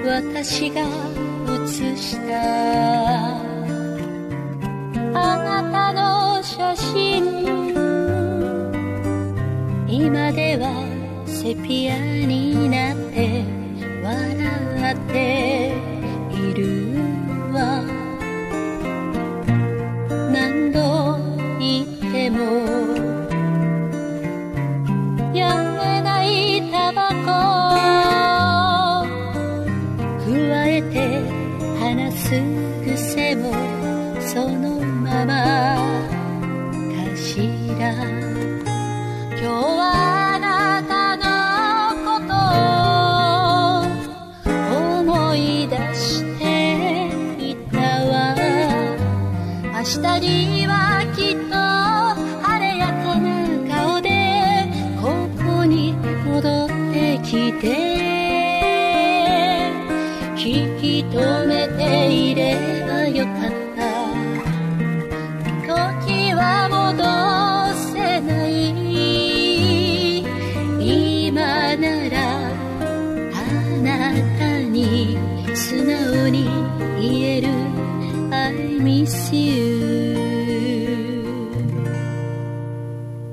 私が写したあなたの写真、今ではセピアになって笑っているわ。何度言ってもやめないタバコ、加えて話す癖もそのままかしら。今日はあなたのこと思い出していたわ。明日にはきっと晴れやかな顔でここに戻ってきて、引き止めていればよかった。時は戻せない。今ならあなたに素直に言える I miss you